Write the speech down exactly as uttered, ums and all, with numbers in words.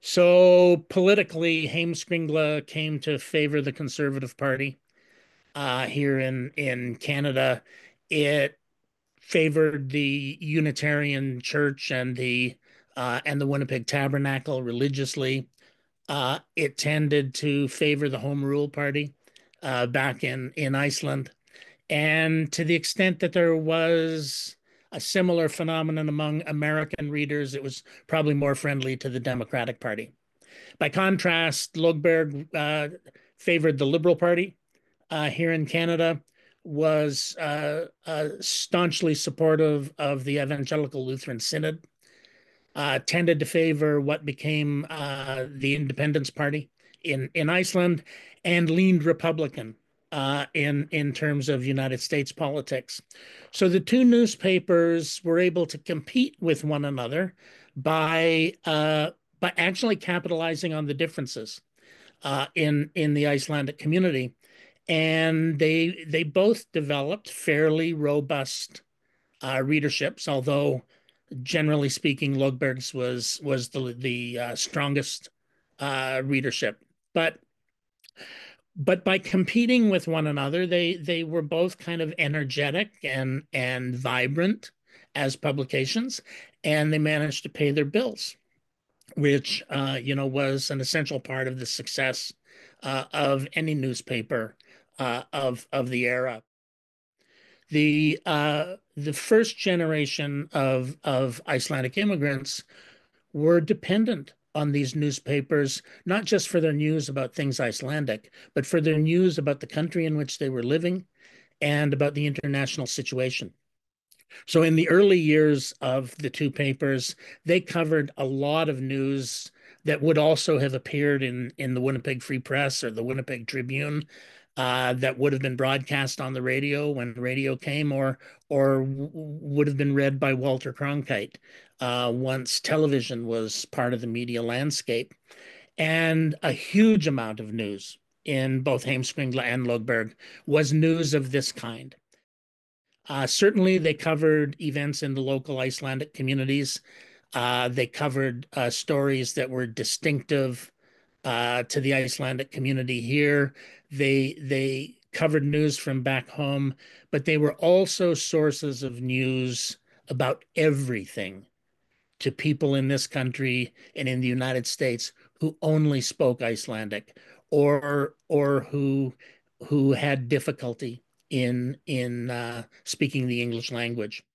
So politically, Heimskringla came to favor the Conservative Party uh, here in in Canada. It favored the Unitarian Church and the uh, and the Winnipeg Tabernacle religiously. Uh, it tended to favor the Home Rule Party uh, back in in Iceland, and to the extent that there was a similar phenomenon among American readers, it was probably more friendly to the Democratic Party. By contrast, Logberg uh, favored the Liberal Party uh, here in Canada, was uh, uh, staunchly supportive of the Evangelical Lutheran Synod, uh, tended to favor what became uh, the Independence Party in, in Iceland, and leaned Republican uh, in, in terms of United States politics. So the two newspapers were able to compete with one another by, uh, by actually capitalizing on the differences uh, in, in the Icelandic community. And they, they both developed fairly robust uh, readerships, although generally speaking, Logberg's was was the the uh, strongest uh, readership. But but by competing with one another, they they were both kind of energetic and and vibrant as publications, and they managed to pay their bills, which uh, you know was an essential part of the success uh, of any newspaper uh, of of the era. The uh, the first generation of of Icelandic immigrants were dependent on these newspapers, not just for their news about things Icelandic, but for their news about the country in which they were living and about the international situation. So, in the early years of the two papers, they covered a lot of news that would also have appeared in, in the Winnipeg Free Press or the Winnipeg Tribune, uh, that would have been broadcast on the radio when radio came, or or would have been read by Walter Cronkite uh, once television was part of the media landscape. And a huge amount of news in both Heimskringla and Logberg was news of this kind. Uh, certainly, they covered events in the local Icelandic communities. Uh, they covered uh, stories that were distinctive uh, to the Icelandic community here. They they covered news from back home, but they were also sources of news about everything to people in this country and in the United States who only spoke Icelandic, or or who who had difficulty in in uh, speaking the English language.